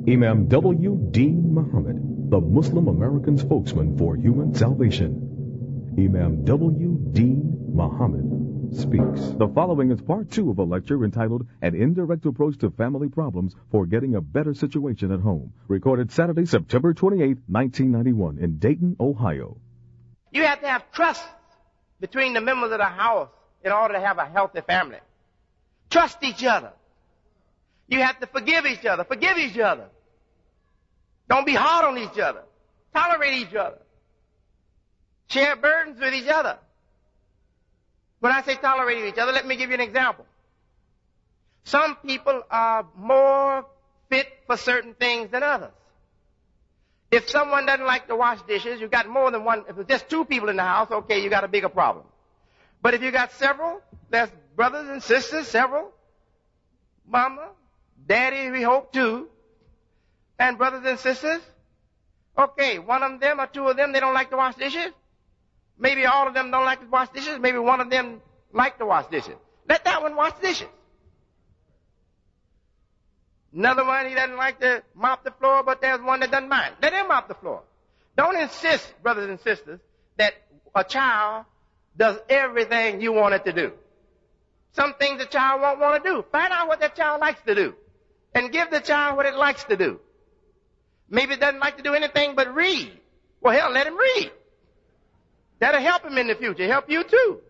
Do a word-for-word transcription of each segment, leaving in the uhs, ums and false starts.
Imam W D Muhammad, the Muslim American spokesman for human salvation. Imam W D Muhammad speaks. The following is part two of a lecture entitled An Indirect Approach to Family Problems for Getting a Better Situation at Home, recorded Saturday, September twenty-eighth, nineteen ninety-one in Dayton, Ohio. You have to have trust between the members of the house in order to have a healthy family. Trust each other. You have to forgive each other. Forgive each other. Don't be hard on each other. Tolerate each other. Share burdens with each other. When I say tolerate each other, let me give you an example. Some people are more fit for certain things than others. If someone doesn't like to wash dishes, you've got more than one. If there's just two people in the house, okay, you got a bigger problem. But if you got several, there's brothers and sisters, several, mama, daddy, we hope too, and brothers and sisters, okay, one of them or two of them, they don't like to wash dishes. Maybe all of them don't like to wash dishes. Maybe one of them like to wash dishes. Let that one wash dishes. Another one, he doesn't like to mop the floor, but there's one that doesn't mind. Let him mop the floor. Don't insist, brothers and sisters, that a child does everything you want it to do. Some things the child won't want to do. Find out what that child likes to do. And give the child what it likes to do. Maybe it doesn't like to do anything but read. Well, hell, let him read. That'll help him in the future. Help you too.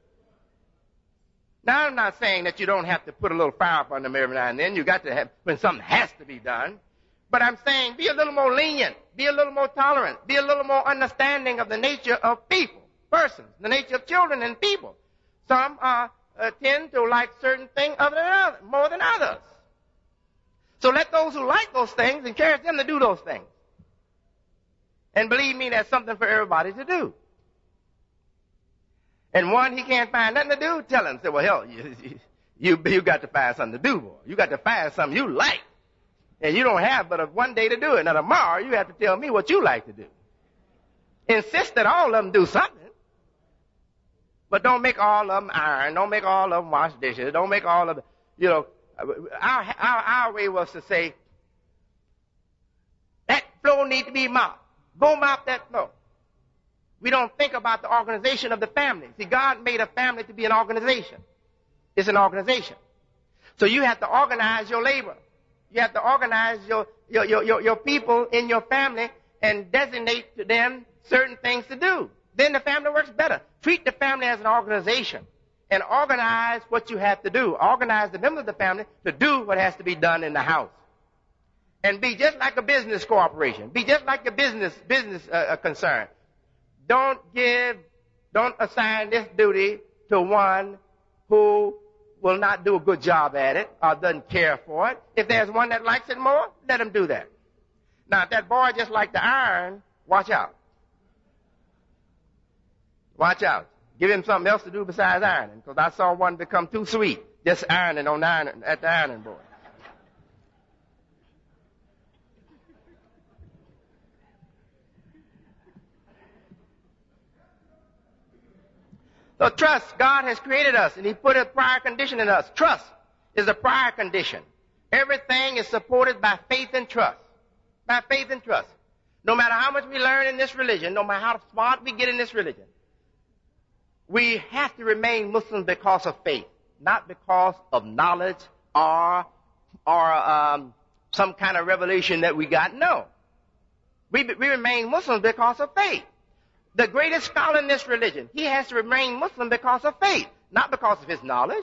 Now, I'm not saying that you don't have to put a little fire up on them every now and then. You got to have, when something has to be done. But I'm saying be a little more lenient. Be a little more tolerant. Be a little more understanding of the nature of people, persons, the nature of children and people. Some uh, uh, tend to like certain things other than others, more than others. So let those who like those things encourage them to do those things. And believe me, there's something for everybody to do. And one he can't find nothing to do, tell him, say, well, hell, you, you, you got to find something to do, boy. You got to find something you like. And you don't have but a one day to do it. Now tomorrow you have to tell me what you like to do. Insist that all of them do something. But don't make all of them iron. Don't make all of them wash dishes. Don't make all of them, you know, our, our, our way was to say, that floor needs to be mopped. Go mop that floor. We don't think about the organization of the family. See, God made a family to be an organization. It's an organization. So you have to organize your labor. You have to organize your, your, your, your, your people in your family and designate to them certain things to do. Then the family works better. Treat the family as an organization and organize what you have to do. Organize the members of the family to do what has to be done in the house. And be just like a business corporation. Be just like a business, business uh, concern. Don't give, don't assign this duty to one who will not do a good job at it or doesn't care for it. If there's one that likes it more, let him do that. Now, if that boy just likes to iron, watch out. Watch out. Give him something else to do besides ironing, because I saw one become too sweet just ironing on the iron, at the ironing board. So trust, God has created us and He put a prior condition in us. Trust is a prior condition. Everything is supported by faith and trust. By faith and trust. No matter how much we learn in this religion, no matter how smart we get in this religion, we have to remain Muslims because of faith, not because of knowledge or, or um, some kind of revelation that we got. No. We, we remain Muslims because of faith. The greatest scholar in this religion, he has to remain Muslim because of faith, not because of his knowledge.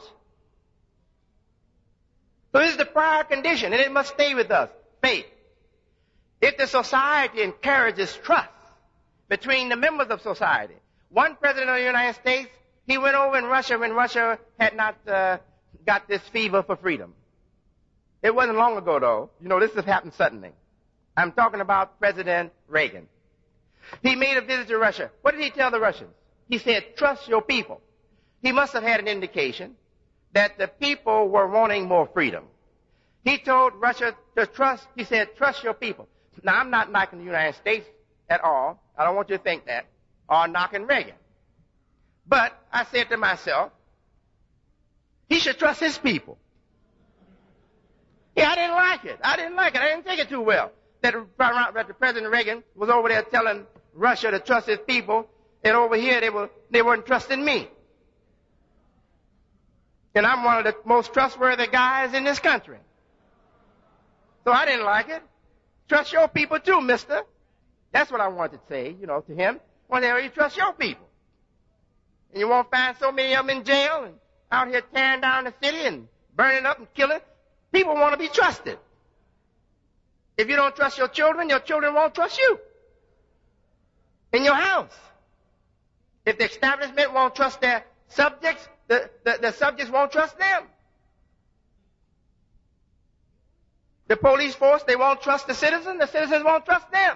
So this is the prior condition, and it must stay with us, faith. If the society encourages trust between the members of society, one president of the United States, he went over in Russia when Russia had not uh, got this fever for freedom. It wasn't long ago, though. You know, this has happened suddenly. I'm talking about President Reagan. He made a visit to Russia. What did he tell the Russians? He said, trust your people. He must have had an indication that the people were wanting more freedom. He told Russia to trust, he said, trust your people. Now, I'm not knocking the United States at all. I don't want you to think that. Or knocking Reagan. But I said to myself, he should trust his people. Yeah, I didn't like it. I didn't like it. I didn't take it too well. That, that President Reagan was over there telling Russia to trust his people, and over here they were they weren't trusting me. And I'm one of the most trustworthy guys in this country. So I didn't like it. Trust your people too, mister. That's what I wanted to say, you know, to him. Whenever you trust your people. And you won't find so many of them in jail and out here tearing down the city and burning up and killing. People want to be trusted. If you don't trust your children, your children won't trust you. In your house. If the establishment won't trust their subjects, the, the, the subjects won't trust them. The police force, they won't trust the citizens, the citizens won't trust them.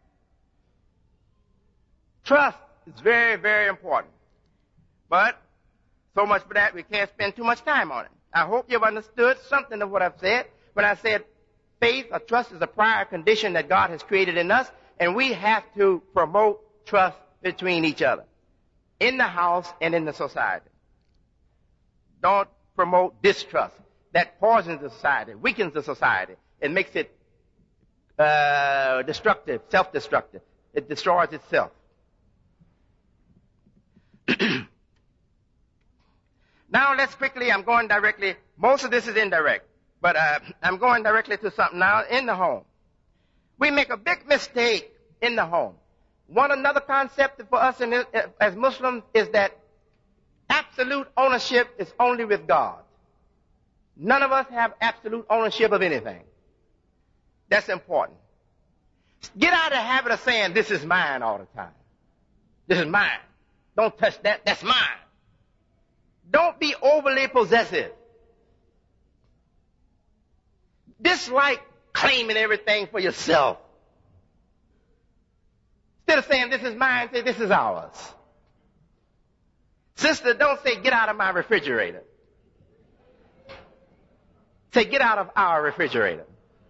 Trust is very, very important. But so much for that, we can't spend too much time on it. I hope you've understood something of what I've said when I said faith or trust is a prior condition that God has created in us, and we have to promote trust between each other, in the house and in the society. Don't promote distrust. That poisons the society, weakens the society, and makes it uh, destructive, self-destructive. It destroys itself. Now let's quickly, I'm going directly, most of this is indirect, but uh, I'm going directly to something now in the home. We make a big mistake in the home. One another concept for us in, as Muslims is that absolute ownership is only with God. None of us have absolute ownership of anything. That's important. Get out of the habit of saying, this is mine all the time. This is mine. Don't touch that. That's mine. Don't be overly possessive. Dislike claiming everything for yourself. Instead of saying, this is mine, say, this is ours. Sister, don't say, get out of my refrigerator. Say, get out of our refrigerator.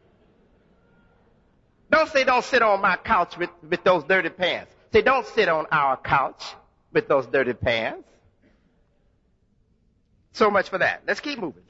Don't say, don't sit on my couch with, with those dirty pants. Say, don't sit on our couch with those dirty pants. So much for that. Let's keep moving.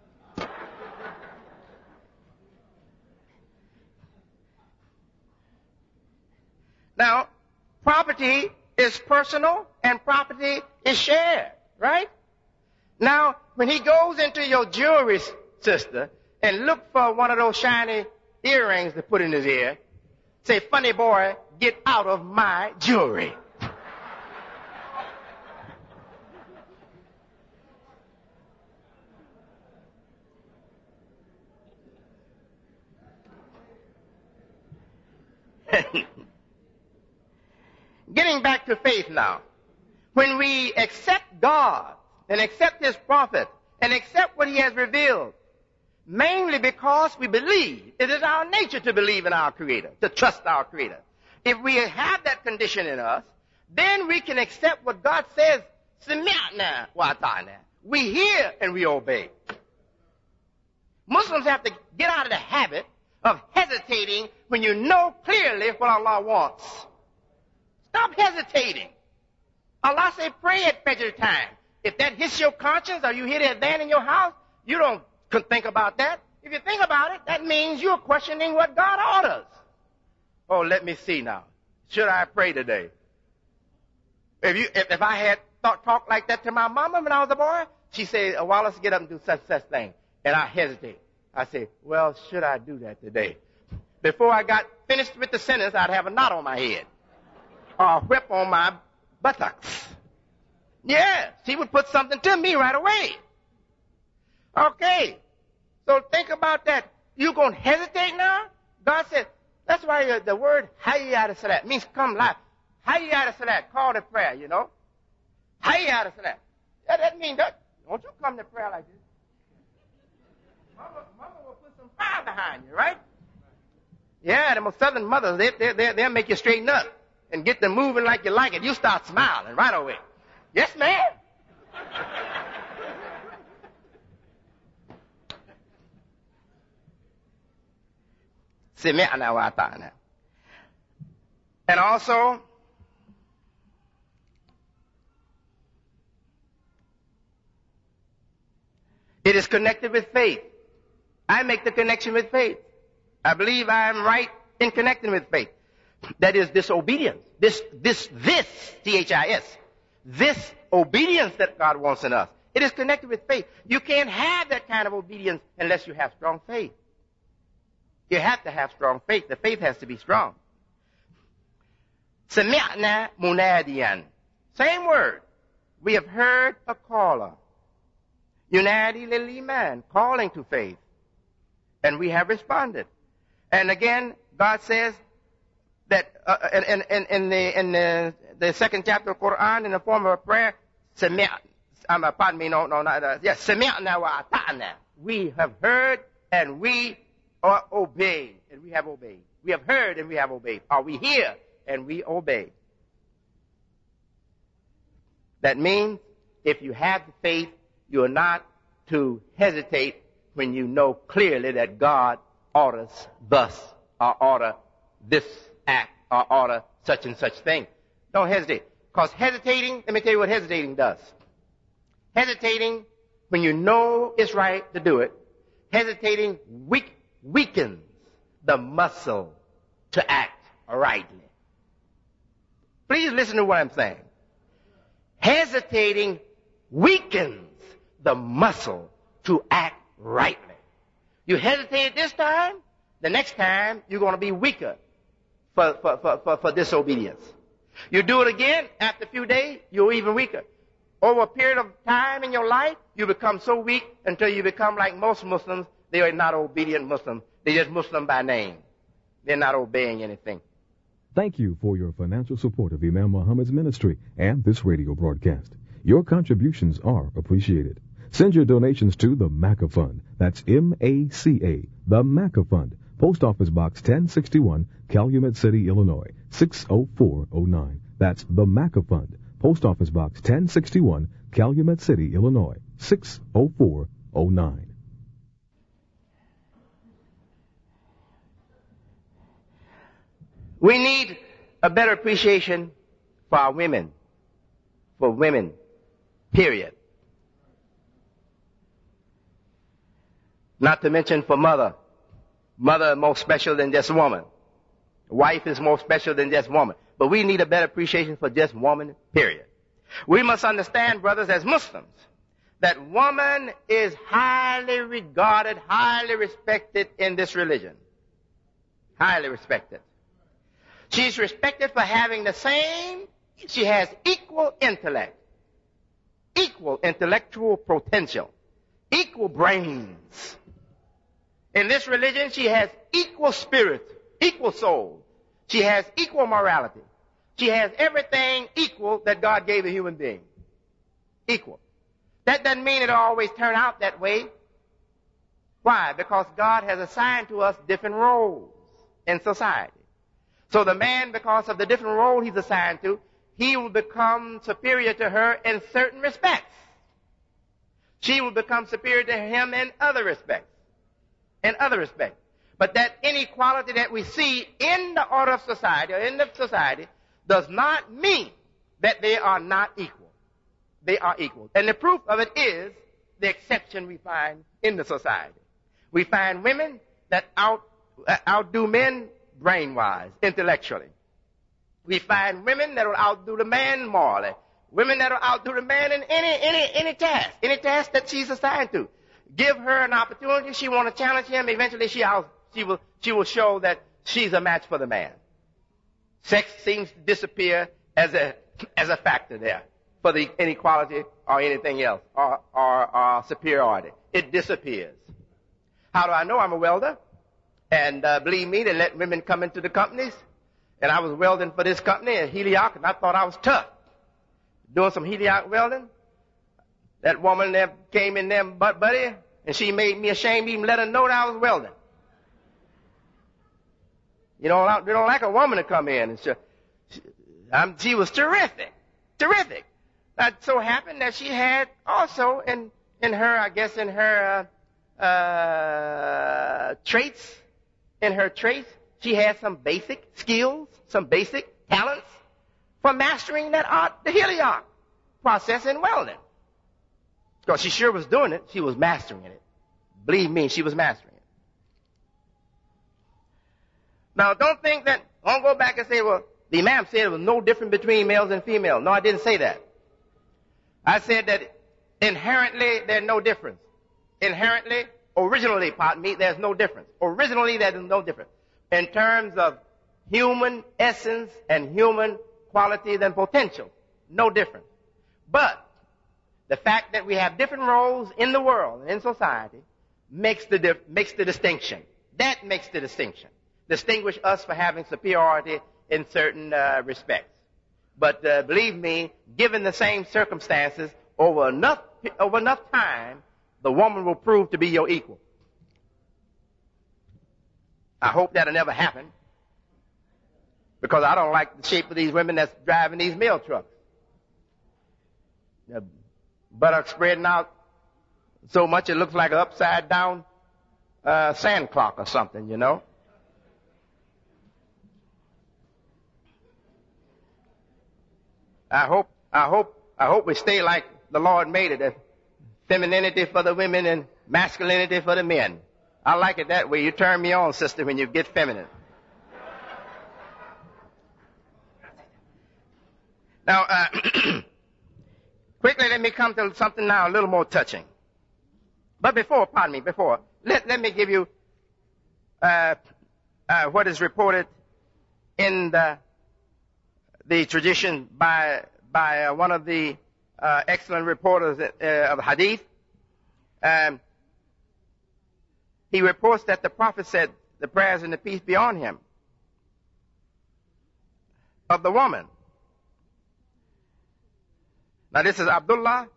Now, property is personal and property is shared, right? Now, when he goes into your jewelry, sister, and look for one of those shiny earrings to put in his ear, say, funny boy, get out of my jewelry. Getting back to faith now. When we accept God and accept His prophet and accept what He has revealed, mainly because we believe, it is our nature to believe in our Creator, to trust our Creator. If we have that condition in us, then we can accept what God says. We hear and we obey. Muslims have to get out of the habit of hesitating when you know clearly what Allah wants. Stop hesitating. Allah say pray at Fajr time. If that hits your conscience or you hear that band in your house, you don't think about that. If you think about it, that means you're questioning what God orders. Oh, let me see now. Should I pray today? If you, if, if I had thought, talked like that to my mama when I was a boy, she said, oh, Wallace, get up and do such, such thing. And I hesitate. I say, well, should I do that today? Before I got finished with the sentence, I'd have a knot on my head. Or a whip on my buttocks. Yeah, she would put something to me right away. Okay, so think about that. You going to hesitate now? God said, that's why the word Hayyat Salat means come live. Hayyat Salat, call to prayer, you know. Hayyat Salat. Yeah, that means that. Don't you come to prayer like this. Mama, mama will put some fire behind you, right? Yeah, the most southern mothers, they, they, they, they'll make you straighten up and get them moving like you like it. You start smiling right away. Yes, ma'am. Sami'na wa ata'na. And also, it is connected with faith. I make the connection with faith. I believe I am right in connecting with faith. That is disobedience. This, this, this, T H I S. This obedience that God wants in us. It is connected with faith. You can't have that kind of obedience unless you have strong faith. You have to have strong faith. The faith has to be strong. Sami'na munadiyan. Same word. We have heard a caller. Yunadi lil iman, calling to faith. And we have responded. And again, God says that uh, in, in, in, the, in the, the second chapter of Quran, in the form of a prayer, Sami', um, pardon me, no, no, not, uh, yes, Sami'na wa ata'na. We have heard and we are obeyed. And we have obeyed. We have heard and we have obeyed. Or we hear and we obey. That means if you have the faith, you are not to hesitate when you know clearly that God orders thus, or order this act, or order such and such thing. Don't hesitate. Because hesitating, let me tell you what hesitating does. Hesitating, when you know it's right to do it, hesitating weak, weakens the muscle to act rightly. Please listen to what I'm saying. Hesitating weakens the muscle to act rightly. You hesitated this time, the next time you're going to be weaker for, for, for, for, for disobedience. You do it again, after a few days, you're even weaker. Over a period of time in your life, you become so weak until you become like most Muslims. They are not obedient Muslims. They're just Muslim by name. They're not obeying anything. Thank you for your financial support of Imam Muhammad's ministry and this radio broadcast. Your contributions are appreciated. Send your donations to the Maca Fund. That's M A C A, the Maca Fund. Post Office Box ten sixty-one, Calumet City, Illinois, six oh four oh nine. That's the Maca Fund. Post Office Box ten sixty-one, Calumet City, Illinois, six oh four oh nine. We need a better appreciation for our women. For women. Period. Not to mention for mother. Mother is more special than just woman. Wife is more special than just woman. But we need a better appreciation for just woman, period. We must understand, brothers, as Muslims, that woman is highly regarded, highly respected in this religion. Highly respected. She's respected for having the same, she has equal intellect, equal intellectual potential, equal brains. In this religion, she has equal spirit, equal soul. She has equal morality. She has everything equal that God gave a human being. Equal. That doesn't mean it'll always turn out that way. Why? Because God has assigned to us different roles in society. So the man, because of the different role he's assigned to, he will become superior to her in certain respects. She will become superior to him in other respects. In other respects. But that inequality that we see in the order of society, or in the society, does not mean that they are not equal. They are equal. And the proof of it is the exception we find in the society. We find women that out, uh, outdo men brain-wise, intellectually. We find women that will outdo the man morally. Women that will outdo the man in any, any, any task, any task that she's assigned to. Give her an opportunity. She want to challenge him. Eventually she, out, she will, she will show that she's a match for the man. Sex seems to disappear as a, as a factor there for the inequality or anything else, or, or, or superiority. It disappears. How do I know? I'm a welder. And uh, believe me, they let women come into the companies. And I was welding for this company at Helioc, and I thought I was tough. Doing some Helioc welding. That woman there came in there, butt buddy, and she made me ashamed to even let her know that I was welding. You know, they don't like a woman to come in. And she, she, um, she was terrific. Terrific. That so happened that she had also in, in her, I guess in her uh, uh, traits, in her traits, she had some basic skills, some basic talents for mastering that art, the Helioc process in welding. Because she sure was doing it. She was mastering it. Believe me, she was mastering it. Now, don't think that, don't go back and say, well, the Imam said there was no difference between males and females. No, I didn't say that. I said that inherently there's no difference. Inherently, originally, pardon me, there's no difference. Originally, there's no difference. In terms of human essence and human qualities and potential, no difference. But the fact that we have different roles in the world and in society makes the, dif- makes the distinction. That makes the distinction. Distinguish us for having superiority in certain uh, respects. But uh, believe me, given the same circumstances, over enough over enough time, the woman will prove to be your equal. I hope that'll never happen, because I don't like the shape of these women that's driving these mail trucks. The buttocks spreading out so much it looks like an upside down uh, sand clock or something, you know. I hope, I hope, I hope we stay like the Lord made it. That femininity for the women and masculinity for the men. I like it that way. You turn me on, sister, when you get feminine. Now, uh, quickly, let me come to something now a little more touching. But before, pardon me, before, let, let me give you uh, uh, what is reported in the the tradition by by uh, one of the uh, excellent reporters uh, of Hadith. Um, he reports that the Prophet said, the prayers and the peace be on him, of the woman. Now this is Abdullah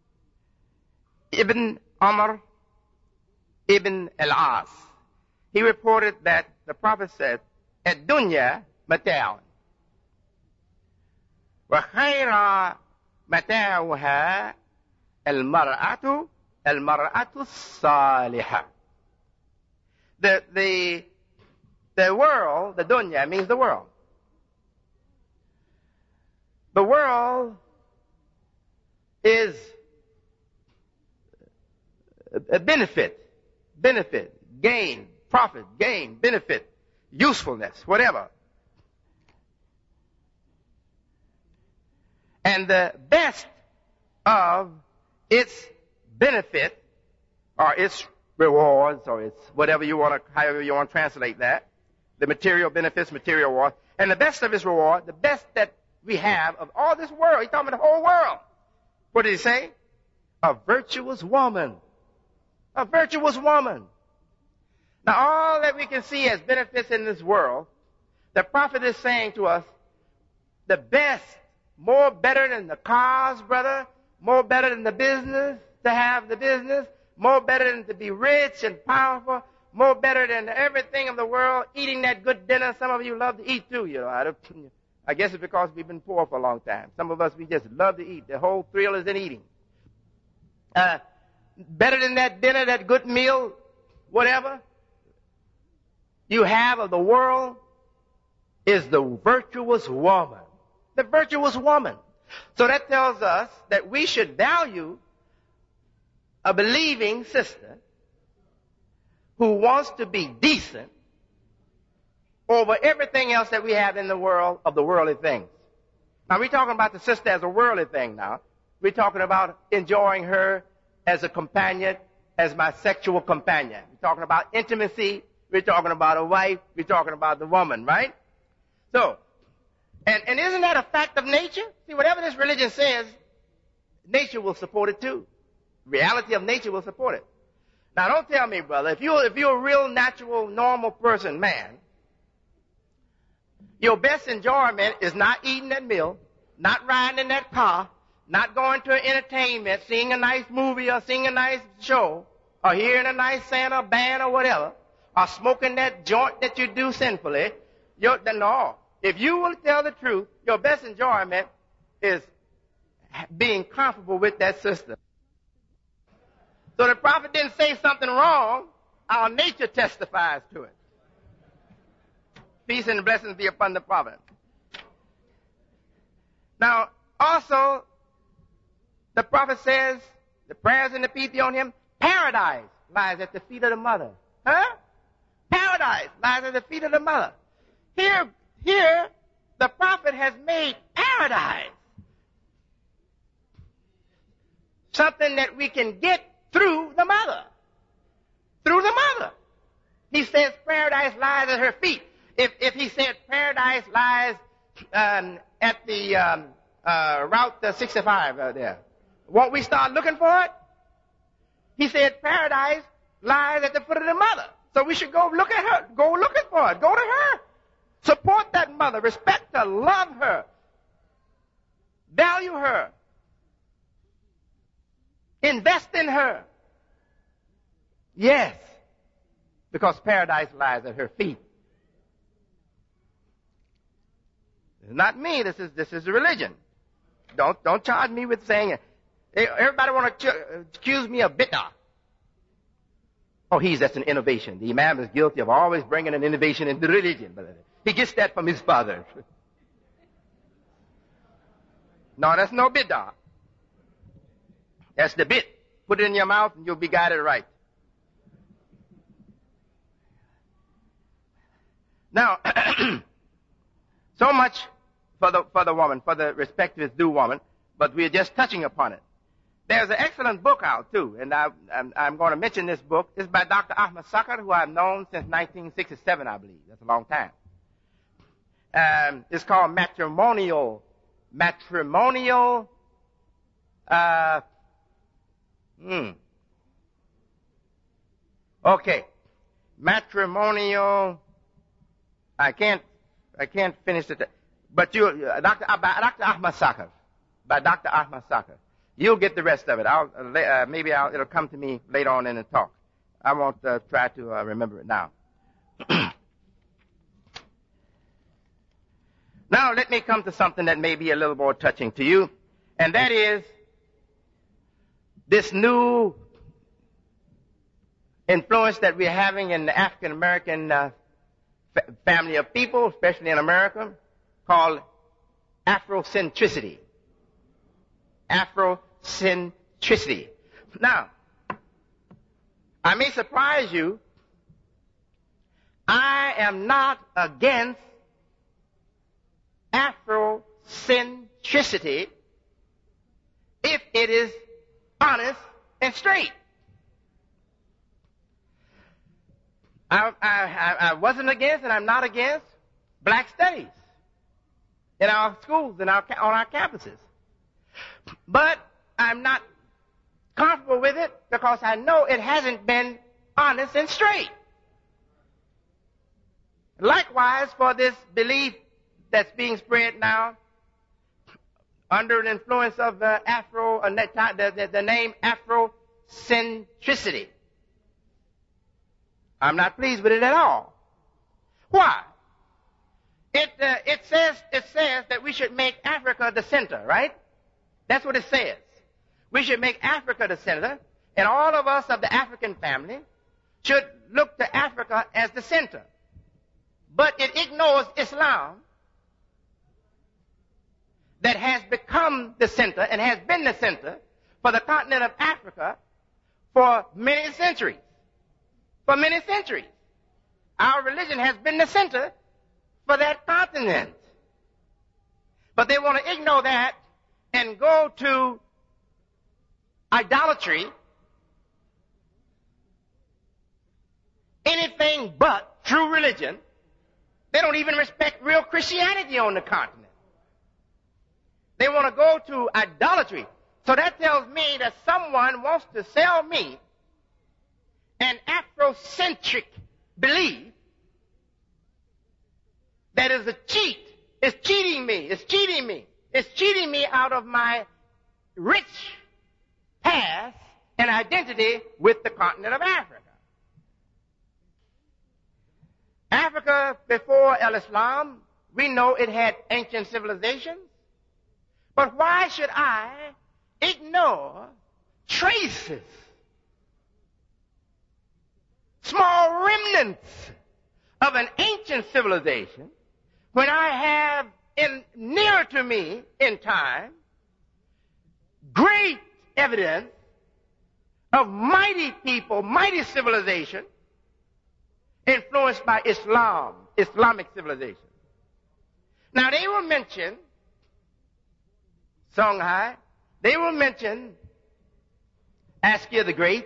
ibn Amr ibn al-As. He reported that the Prophet said, "Ad-dunya mata'un. وخير متاعها المرأة المرأة الصالحة." The, the, the world, the dunya means the world. The world is a benefit, benefit, gain, profit, gain, benefit, usefulness, whatever. And the best of its benefit, or its rewards, or its whatever you want to, however you want to translate that, the material benefits, material rewards, and the best of its reward, the best that we have of all this world, he's talking about the whole world. What did he say? A virtuous woman. A virtuous woman. Now all that we can see as benefits in this world, the Prophet is saying to us, the best, more better than the cars, brother, more better than the business, to have the business, more better than to be rich and powerful, more better than everything of the world, eating that good dinner. Some of you love to eat too, you know. I, I guess it's because we've been poor for a long time. Some of us, we just love to eat. The whole thrill is in eating. Uh, better than that dinner, that good meal, whatever you have of the world is the virtuous woman. The virtuous woman. So that tells us that we should value a believing sister who wants to be decent over everything else that we have in the world of the worldly things. Now we're talking about the sister as a worldly thing now. We're talking about enjoying her as a companion, as my sexual companion. We're talking about intimacy. We're talking about a wife. We're talking about the woman, right? So, and, and isn't that a fact of nature? See, whatever this religion says, nature will support it too. Reality of nature will support it. Now don't tell me, brother, if you're, if you're a real natural, normal person, man, your best enjoyment is not eating that meal, not riding in that car, not going to an entertainment, seeing a nice movie or seeing a nice show, or hearing a nice Santa band or whatever, or smoking that joint that you do sinfully. You're, no. If you will tell the truth, your best enjoyment is being comfortable with that sister. So the Prophet didn't say something wrong. Our nature testifies to it. Peace and blessings be upon the Prophet. Now, also, the Prophet says, the prayers and the peace be on him, paradise lies at the feet of the mother. Huh? Paradise lies at the feet of the mother. here, here, the prophet has made paradise something that we can get through the mother. Through the mother. He says paradise lies at her feet. If, if he said paradise lies um, at the um, uh, Route sixty-five uh, there, won't we start looking for it? He said paradise lies at the foot of the mother. So we should go look at her. Go looking for it. Go to her. Support that mother. Respect her. Love her. Value her. Invest in her. Yes. Because paradise lies at her feet. It's not me. This is, this is religion. Don't, don't charge me with saying it. Everybody want to accuse me of bid'ah. Oh, he's that's an innovation. The Imam is guilty of always bringing an innovation into religion. But he gets that from his father. No, that's no bid'ah. That's the bit. Put it in your mouth and you'll be guided right. Now, so much for the, for the woman, for the respect of his due woman, but we're just touching upon it. There's an excellent book out, too, and I, I'm, I'm going to mention this book. It's by Doctor Ahmad Sakar, who I've known since nineteen sixty-seven, I believe. That's a long time. Um, it's called Matrimonial, Matrimonial, uh, hmm. Okay. Matrimonial, I can't, I can't finish it, but you, uh, Doctor Uh, by Doctor Ahmad Sakar, by Doctor Ahmad Sakar. You'll get the rest of it. I'll, uh, maybe I'll, it'll come to me later on in the talk. I won't uh, try to uh, remember it now. Now let me come to something that may be a little more touching to you, and that is this new influence that we're having in the African American uh, f- family of people, especially in America, called Afrocentricity. Afrocentricity. Now, I may surprise you. I am not against Afrocentricity if it is honest and straight. I, I, I wasn't against, and I'm not against black studies in our schools, in our, on our campuses. But I'm not comfortable with it because I know it hasn't been honest and straight. Likewise, for this belief that's being spread now under the influence of uh, Afro, uh, the, the, the name Afrocentricity. I'm not pleased with it at all. Why? It, uh, it says, it says that we should make Africa the center, right? That's what it says. We should make Africa the center, and all of us of the African family should look to Africa as the center. But it ignores Islam that has become the center and has been the center for the continent of Africa for many centuries. For many centuries. Our religion has been the center for that continent. But they want to ignore that and go to idolatry, anything but true religion. They don't even respect real Christianity on the continent. They want to go to idolatry. So that tells me that someone wants to sell me an Afrocentric belief that is a cheat. It's cheating me. It's cheating me. It's cheating me out of my rich past and identity with the continent of Africa. Africa, before Islam, we know it had ancient civilizations. But why should I ignore traces, small remnants of an ancient civilization when I have in near to me in time great evidence of mighty people, mighty civilization influenced by Islam, Islamic civilization. Now they will mention Songhai, they will mention Askia the Great.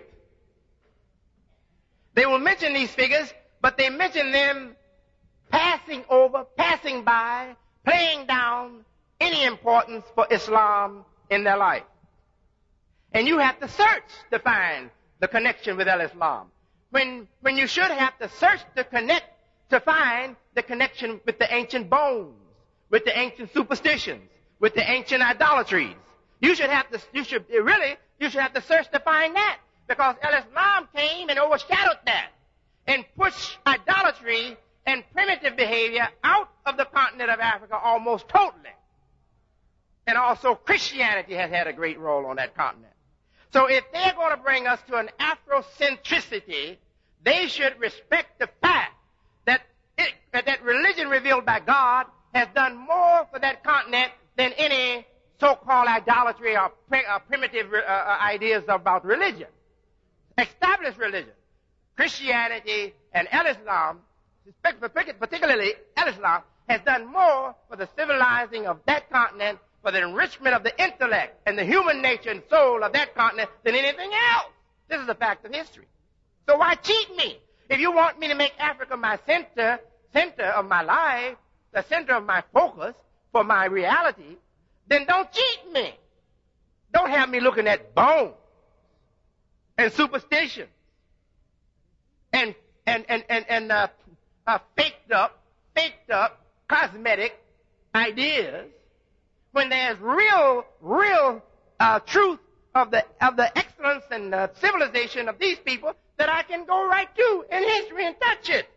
They will mention these figures, but they mention them passing over, passing by, playing down any importance for Islam in their life. And you have to search to find the connection with al-Islam. When, when you should have to search to connect, to find the connection with the ancient bones, with the ancient superstitions, with the ancient idolatries. You should have to, you should, really, you should have to search to find that. Because al-Islam came and overshadowed that and pushed idolatry and primitive behavior out of the continent of Africa almost totally. And also Christianity has had a great role on that continent. So if they're going to bring us to an Afrocentricity, they should respect the fact that it, that religion revealed by God has done more for that continent than any so-called idolatry or, pre, or primitive uh, ideas about religion. Established religion, Christianity and al-Islam, particularly al-Islam, has done more for the civilizing of that continent, for the enrichment of the intellect and the human nature and soul of that continent than anything else. This is a fact of history. So why cheat me? If you want me to make Africa my center, center of my life, the center of my focus for my reality, then don't cheat me. Don't have me looking at bones and superstition and and and and, and uh, uh, faked up, faked up cosmetic ideas when there's real, real uh, truth of the of the excellence and uh, civilization of these people that I can go right to in history and touch it.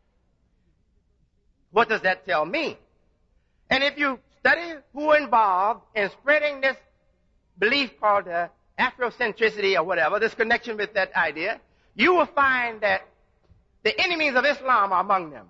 What does that tell me? And if you study who are involved in spreading this belief called uh, Afrocentricity or whatever, this connection with that idea, you will find that the enemies of Islam are among them.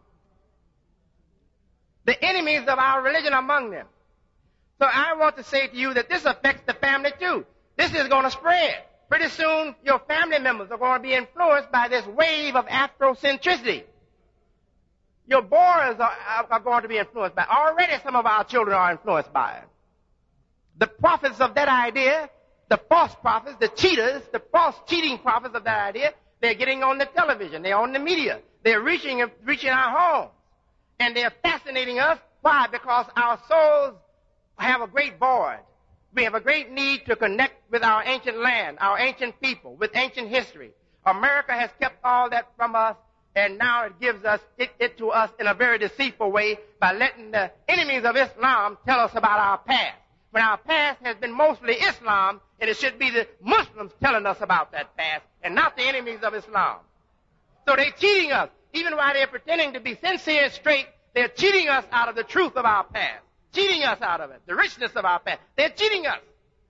The enemies of our religion are among them. So I want to say to you that this affects the family too. This is going to spread. Pretty soon your family members are going to be influenced by this wave of Afrocentricity. Your boys are, are going to be influenced by it. Already some of our children are influenced by it. The prophets of that idea, the false prophets, the cheaters, the false cheating prophets of that idea, they're getting on the television, they're on the media, they're reaching, reaching our homes. And they're fascinating us. Why? Because our souls have a great void. We have a great need to connect with our ancient land, our ancient people, with ancient history. America has kept all that from us, and now it gives us it, it to us in a very deceitful way by letting the enemies of Islam tell us about our past. When our past has been mostly Islam, and it should be the Muslims telling us about that past, and not the enemies of Islam. So they're cheating us. Even while they're pretending to be sincere and straight, they're cheating us out of the truth of our past. Cheating us out of it, the richness of our past. They're cheating us.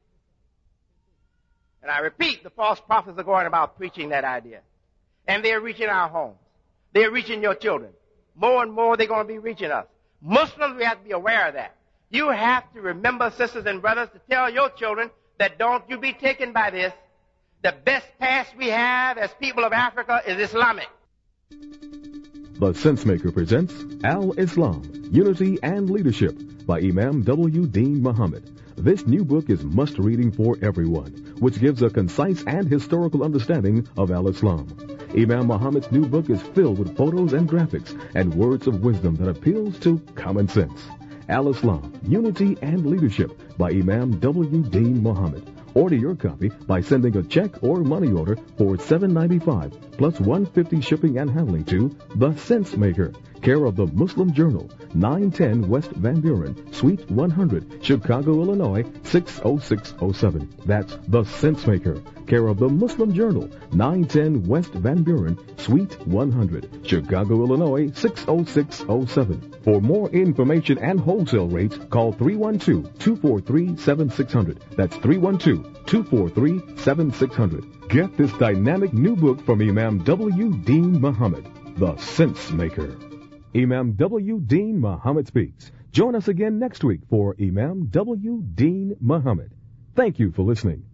And I repeat, the false prophets are going about preaching that idea. And they're reaching our homes. They're reaching your children. More and more they're going to be reaching us. Muslims, we have to be aware of that. You have to remember, sisters and brothers, to tell your children that don't you be taken by this. The best past we have as people of Africa is Islamic. The Sensemaker presents Al-Islam, Unity and Leadership by Imam W. Dean Muhammad. This new book is must-reading for everyone, which gives a concise and historical understanding of Al-Islam. Imam Muhammad's new book is filled with photos and graphics and words of wisdom that appeals to common sense. Al-Islam, Unity and Leadership by Imam W. Dean Muhammad. Order your copy by sending a check or money order for seven dollars and ninety-five cents plus one hundred fifty dollars shipping and handling to The Sensemaker, care of the Muslim Journal, nine ten West Van Buren, Suite one hundred, Chicago, Illinois, six oh six oh seven. That's The Sensemaker, care of the Muslim Journal, nine ten West Van Buren, Suite one hundred, Chicago, Illinois, six oh six oh seven. For more information and wholesale rates, call three one two, two four three, seven six zero zero. That's three one two, two four three, seven six zero zero. Get this dynamic new book from Imam W. Dean Muhammad, The Sensemaker. Imam W. Dean Muhammad Speaks. Join us again next week for Imam W. Dean Muhammad. Thank you for listening.